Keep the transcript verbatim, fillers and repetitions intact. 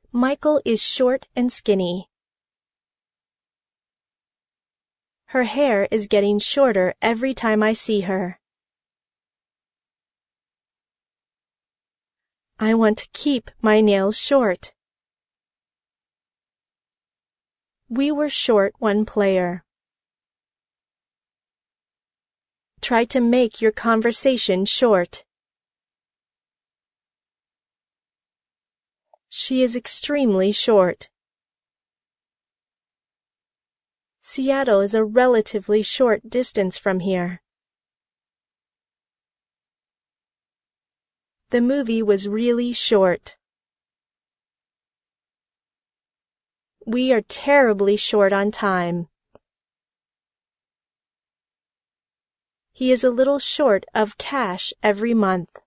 Michael is short and skinny. Her hair is getting shorter every time I see her. I want to keep my nails short. We were short one player. Try to make your conversation short. She is extremely short. Seattle is a relatively short distance from here. The movie was really short. We are terribly short on time. He is a little short of cash every month.